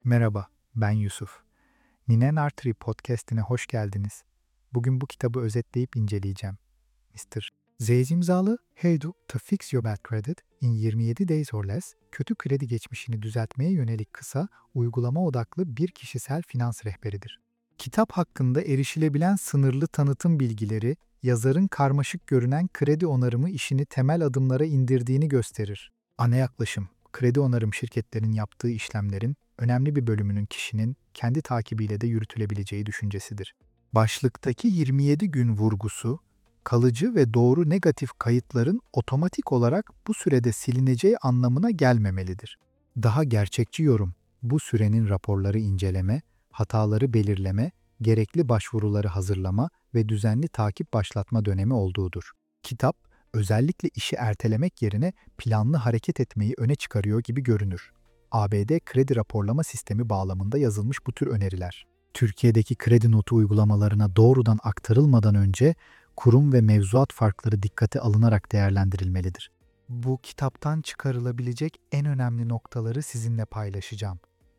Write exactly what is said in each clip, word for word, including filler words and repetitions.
Merhaba, ben Yusuf. Ninen Artery Podcast'ine hoş geldiniz. Bugün bu kitabı özetleyip inceleyeceğim. mister Zeyz imzalı How to Fix Your Bad Credit in yirmi yedi Days or Less, kötü kredi geçmişini düzeltmeye yönelik kısa, uygulama odaklı bir kişisel finans rehberidir. Kitap hakkında erişilebilen sınırlı tanıtım bilgileri, yazarın karmaşık görünen kredi onarımı işini temel adımlara indirdiğini gösterir. Ana yaklaşım, kredi onarım şirketlerinin yaptığı işlemlerin önemli bir bölümünün kişinin kendi takibiyle de yürütülebileceği düşüncesidir. Başlıktaki yirmi yedi gün vurgusu, kalıcı ve doğru negatif kayıtların otomatik olarak bu sürede silineceği anlamına gelmemelidir. Daha gerçekçi yorum, bu sürenin raporları inceleme, hataları belirleme, gerekli başvuruları hazırlama ve düzenli takip başlatma dönemi olduğudur. Kitap, özellikle işi ertelemek yerine planlı hareket etmeyi öne çıkarıyor gibi görünür. A B D kredi raporlama sistemi bağlamında yazılmış bu tür öneriler, Türkiye'deki kredi notu uygulamalarına doğrudan aktarılmadan önce kurum ve mevzuat farkları dikkate alınarak değerlendirilmelidir. Bu kitaptan çıkarılabilecek en önemli noktaları sizinle paylaşacağım.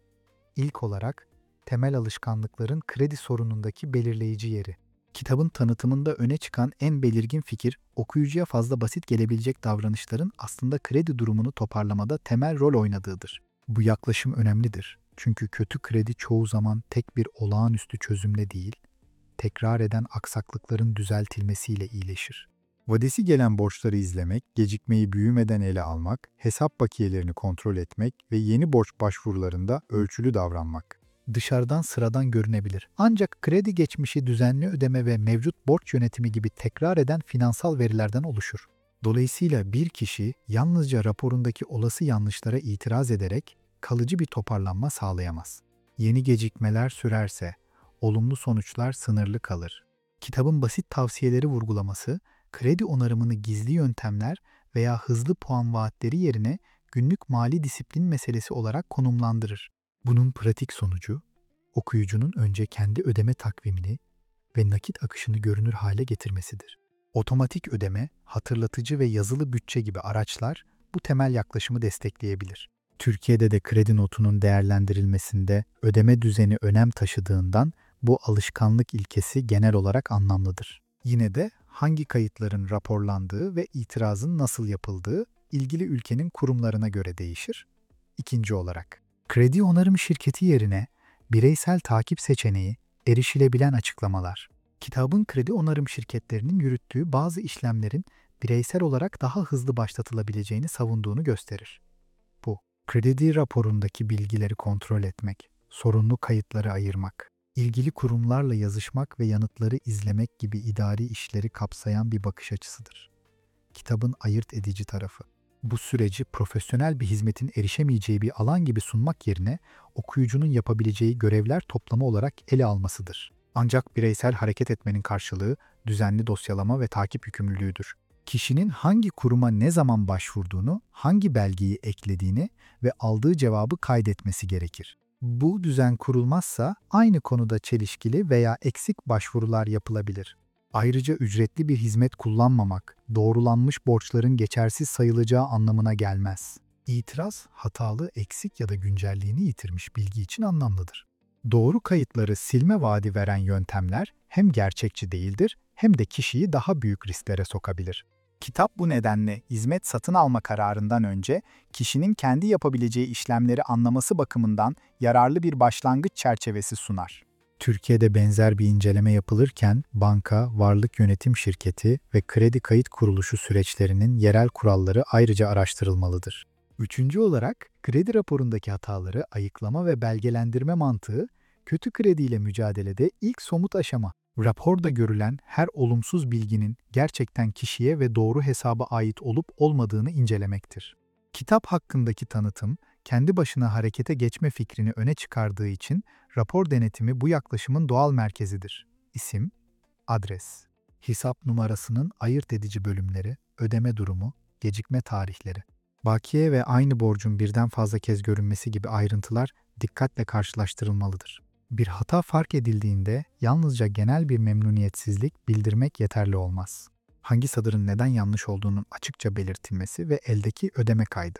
İlk olarak, temel alışkanlıkların kredi sorunundaki belirleyici yeri. Kitabın tanıtımında öne çıkan en belirgin fikir, okuyucuya fazla basit gelebilecek davranışların aslında kredi durumunu toparlamada temel rol oynadığıdır. Bu yaklaşım önemlidir. Çünkü kötü kredi çoğu zaman tek bir olağanüstü çözümle değil, tekrar eden aksaklıkların düzeltilmesiyle iyileşir. Vadesi gelen borçları izlemek, gecikmeyi büyümeden ele almak, hesap bakiyelerini kontrol etmek ve yeni borç başvurularında ölçülü davranmak. Dışarıdan sıradan görünebilir. Ancak kredi geçmişi düzenli ödeme ve mevcut borç yönetimi gibi tekrar eden finansal verilerden oluşur. Dolayısıyla bir kişi yalnızca raporundaki olası yanlışlara itiraz ederek kalıcı bir toparlanma sağlayamaz. Yeni gecikmeler sürerse, olumlu sonuçlar sınırlı kalır. Kitabın basit tavsiyeleri vurgulaması, kredi onarımını gizli yöntemler veya hızlı puan vaatleri yerine günlük mali disiplin meselesi olarak konumlandırır. Bunun pratik sonucu, okuyucunun önce kendi ödeme takvimini ve nakit akışını görünür hale getirmesidir. Otomatik ödeme, hatırlatıcı ve yazılı bütçe gibi araçlar bu temel yaklaşımı destekleyebilir. Türkiye'de de kredi notunun değerlendirilmesinde ödeme düzeni önem taşıdığından bu alışkanlık ilkesi genel olarak anlamlıdır. Yine de hangi kayıtların raporlandığı ve itirazın nasıl yapıldığı ilgili ülkenin kurumlarına göre değişir. İkinci olarak, kredi onarım şirketi yerine bireysel takip seçeneği, erişilebilen açıklamalar. Kitabın kredi onarım şirketlerinin yürüttüğü bazı işlemlerin bireysel olarak daha hızlı başlatılabileceğini savunduğunu gösterir. Bu, kredi raporundaki bilgileri kontrol etmek, sorunlu kayıtları ayırmak, ilgili kurumlarla yazışmak ve yanıtları izlemek gibi idari işleri kapsayan bir bakış açısıdır. Kitabın ayırt edici tarafı, bu süreci profesyonel bir hizmetin erişemeyeceği bir alan gibi sunmak yerine okuyucunun yapabileceği görevler toplamı olarak ele almasıdır. Ancak bireysel hareket etmenin karşılığı düzenli dosyalama ve takip yükümlülüğüdür. Kişinin hangi kuruma ne zaman başvurduğunu, hangi belgeyi eklediğini ve aldığı cevabı kaydetmesi gerekir. Bu düzen kurulmazsa aynı konuda çelişkili veya eksik başvurular yapılabilir. Ayrıca ücretli bir hizmet kullanmamak, doğrulanmış borçların geçersiz sayılacağı anlamına gelmez. İtiraz, hatalı, eksik ya da güncelliğini yitirmiş bilgi için anlamlıdır. Doğru kayıtları silme vaadi veren yöntemler hem gerçekçi değildir hem de kişiyi daha büyük risklere sokabilir. Kitap bu nedenle hizmet satın alma kararından önce kişinin kendi yapabileceği işlemleri anlaması bakımından yararlı bir başlangıç çerçevesi sunar. Türkiye'de benzer bir inceleme yapılırken banka, varlık yönetim şirketi ve kredi kayıt kuruluşu süreçlerinin yerel kuralları ayrıca araştırılmalıdır. Üçüncü olarak, kredi raporundaki hataları ayıklama ve belgelendirme mantığı, kötü krediyle mücadelede ilk somut aşama. Raporda görülen her olumsuz bilginin gerçekten kişiye ve doğru hesaba ait olup olmadığını incelemektir. Kitap hakkındaki tanıtım, kendi başına harekete geçme fikrini öne çıkardığı için rapor denetimi bu yaklaşımın doğal merkezidir. İsim, adres, hesap numarasının ayırt edici bölümleri, ödeme durumu, gecikme tarihleri. Bakiye ve aynı borcun birden fazla kez görünmesi gibi ayrıntılar dikkatle karşılaştırılmalıdır. Bir hata fark edildiğinde yalnızca genel bir memnuniyetsizlik bildirmek yeterli olmaz. Hangi sadırın neden yanlış olduğunun açıkça belirtilmesi ve eldeki ödeme kaydı.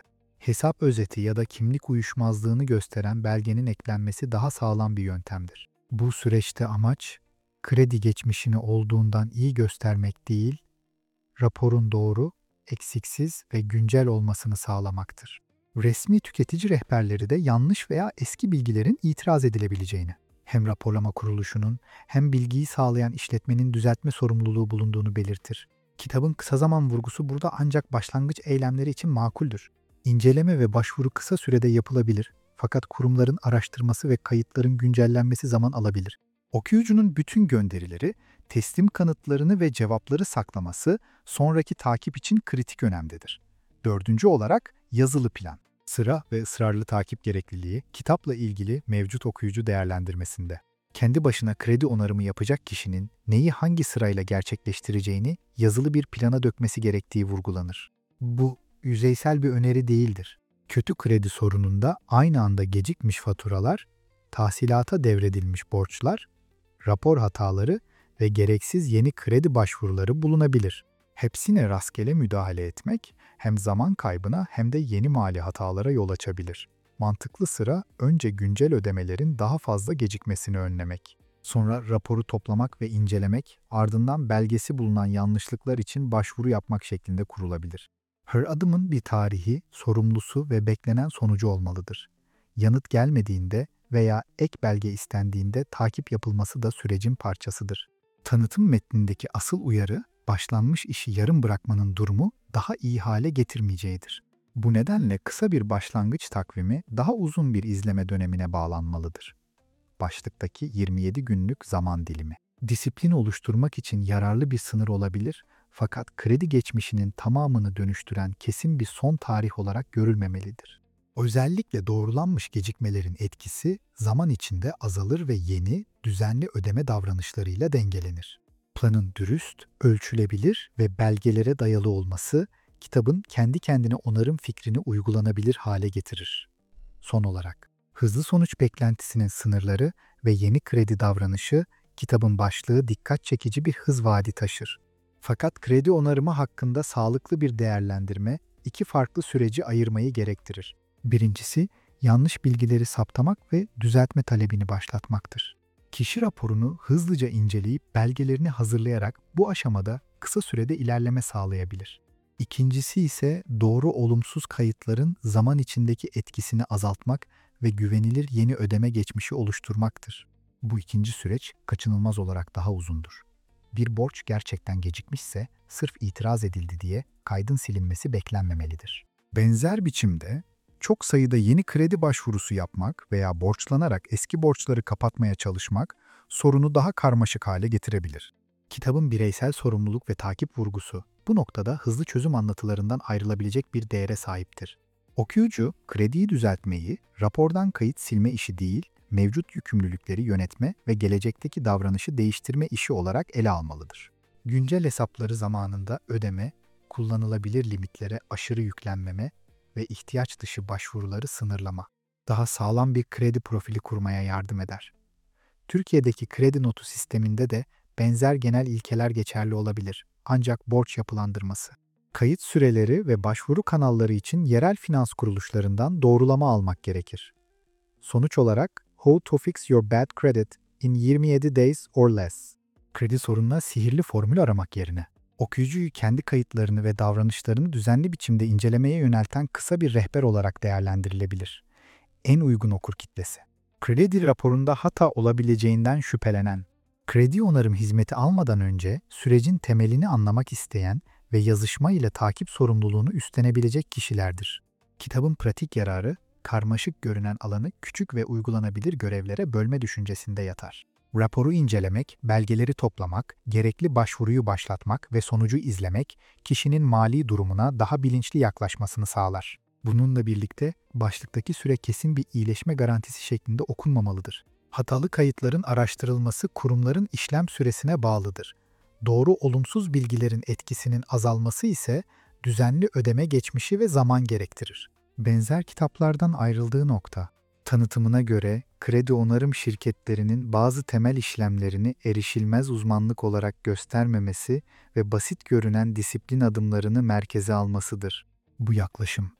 Hesap özeti ya da kimlik uyuşmazlığını gösteren belgenin eklenmesi daha sağlam bir yöntemdir. Bu süreçte amaç, kredi geçmişini olduğundan iyi göstermek değil, raporun doğru, eksiksiz ve güncel olmasını sağlamaktır. Resmi tüketici rehberleri de yanlış veya eski bilgilerin itiraz edilebileceğini, hem raporlama kuruluşunun hem bilgiyi sağlayan işletmenin düzeltme sorumluluğu bulunduğunu belirtir. Kitabın kısa zaman vurgusu burada ancak başlangıç eylemleri için makuldür. İnceleme ve başvuru kısa sürede yapılabilir, fakat kurumların araştırması ve kayıtların güncellenmesi zaman alabilir. Okuyucunun bütün gönderileri, teslim kanıtlarını ve cevapları saklaması sonraki takip için kritik önemdedir. Dördüncü olarak yazılı plan. Sıra ve ısrarlı takip gerekliliği kitapla ilgili mevcut okuyucu değerlendirmesinde. Kendi başına kredi onarımı yapacak kişinin neyi hangi sırayla gerçekleştireceğini yazılı bir plana dökmesi gerektiği vurgulanır. Bu yüzeysel bir öneri değildir. Kötü kredi sorununda aynı anda gecikmiş faturalar, tahsilata devredilmiş borçlar, rapor hataları ve gereksiz yeni kredi başvuruları bulunabilir. Hepsine rastgele müdahale etmek hem zaman kaybına hem de yeni mali hatalara yol açabilir. Mantıklı sıra önce güncel ödemelerin daha fazla gecikmesini önlemek. Sonra raporu toplamak ve incelemek, ardından belgesi bulunan yanlışlıklar için başvuru yapmak şeklinde kurulabilir. Her adımın bir tarihi, sorumlusu ve beklenen sonucu olmalıdır. Yanıt gelmediğinde veya ek belge istendiğinde takip yapılması da sürecin parçasıdır. Tanıtım metnindeki asıl uyarı, başlanmış işi yarım bırakmanın durumu daha iyi hale getirmeyeceğidir. Bu nedenle kısa bir başlangıç takvimi daha uzun bir izleme dönemine bağlanmalıdır. Başlıktaki yirmi yedi günlük zaman dilimi. Disiplin oluşturmak için yararlı bir sınır olabilir, fakat kredi geçmişinin tamamını dönüştüren kesin bir son tarih olarak görülmemelidir. Özellikle doğrulanmış gecikmelerin etkisi zaman içinde azalır ve yeni, düzenli ödeme davranışlarıyla dengelenir. Planın dürüst, ölçülebilir ve belgelere dayalı olması, kitabın kendi kendine onarım fikrini uygulanabilir hale getirir. Son olarak, hızlı sonuç beklentisinin sınırları ve yeni kredi davranışı, kitabın başlığı dikkat çekici bir hız vaadi taşır. Fakat kredi onarımı hakkında sağlıklı bir değerlendirme, iki farklı süreci ayırmayı gerektirir. Birincisi, yanlış bilgileri saptamak ve düzeltme talebini başlatmaktır. Kişi raporunu hızlıca inceleyip belgelerini hazırlayarak bu aşamada kısa sürede ilerleme sağlayabilir. İkincisi ise doğru olumsuz kayıtların zaman içindeki etkisini azaltmak ve güvenilir yeni ödeme geçmişi oluşturmaktır. Bu ikinci süreç kaçınılmaz olarak daha uzundur. Bir borç gerçekten gecikmişse sırf itiraz edildi diye kaydın silinmesi beklenmemelidir. Benzer biçimde çok sayıda yeni kredi başvurusu yapmak veya borçlanarak eski borçları kapatmaya çalışmak sorunu daha karmaşık hale getirebilir. Kitabın bireysel sorumluluk ve takip vurgusu bu noktada hızlı çözüm anlatılarından ayrılabilecek bir değere sahiptir. Okuyucu, krediyi düzeltmeyi, rapordan kayıt silme işi değil, mevcut yükümlülükleri yönetme ve gelecekteki davranışı değiştirme işi olarak ele almalıdır. Güncel hesapları zamanında ödeme, kullanılabilir limitlere aşırı yüklenmeme ve ihtiyaç dışı başvuruları sınırlama, daha sağlam bir kredi profili kurmaya yardım eder. Türkiye'deki kredi notu sisteminde de benzer genel ilkeler geçerli olabilir, ancak borç yapılandırması. Kayıt süreleri ve başvuru kanalları için yerel finans kuruluşlarından doğrulama almak gerekir. Sonuç olarak, How to Fix Your Bad Credit in yirmi yedi Days or Less. Kredi sorununa sihirli formül aramak yerine, okuyucuyu kendi kayıtlarını ve davranışlarını düzenli biçimde incelemeye yönelten kısa bir rehber olarak değerlendirilebilir. En uygun okur kitlesi. Kredi raporunda hata olabileceğinden şüphelenen, kredi onarım hizmeti almadan önce sürecin temelini anlamak isteyen ve yazışma ile takip sorumluluğunu üstlenebilecek kişilerdir. Kitabın pratik yararı, karmaşık görünen alanı küçük ve uygulanabilir görevlere bölme düşüncesinde yatar. Raporu incelemek, belgeleri toplamak, gerekli başvuruyu başlatmak ve sonucu izlemek, kişinin mali durumuna daha bilinçli yaklaşmasını sağlar. Bununla birlikte başlıktaki süre kesin bir iyileşme garantisi şeklinde okunmamalıdır. Hatalı kayıtların araştırılması kurumların işlem süresine bağlıdır. Doğru olumsuz bilgilerin etkisinin azalması ise düzenli ödeme geçmişi ve zaman gerektirir. Benzer kitaplardan ayrıldığı nokta, tanıtımına göre kredi onarım şirketlerinin bazı temel işlemlerini erişilmez uzmanlık olarak göstermemesi ve basit görünen disiplin adımlarını merkeze almasıdır. Bu yaklaşım,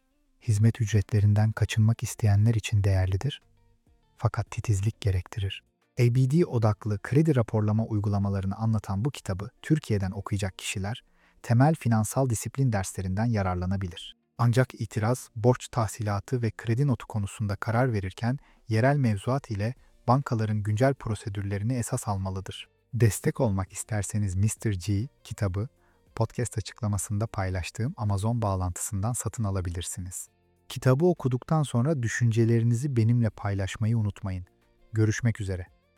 hizmet ücretlerinden kaçınmak isteyenler için değerlidir fakat titizlik gerektirir. A B D odaklı kredi raporlama uygulamalarını anlatan bu kitabı Türkiye'den okuyacak kişiler temel finansal disiplin derslerinden yararlanabilir. Ancak itiraz, borç tahsilatı ve kredi notu konusunda karar verirken yerel mevzuat ile bankaların güncel prosedürlerini esas almalıdır. Destek olmak isterseniz mister G kitabı podcast açıklamasında paylaştığım Amazon bağlantısından satın alabilirsiniz. Kitabı okuduktan sonra düşüncelerinizi benimle paylaşmayı unutmayın. Görüşmek üzere.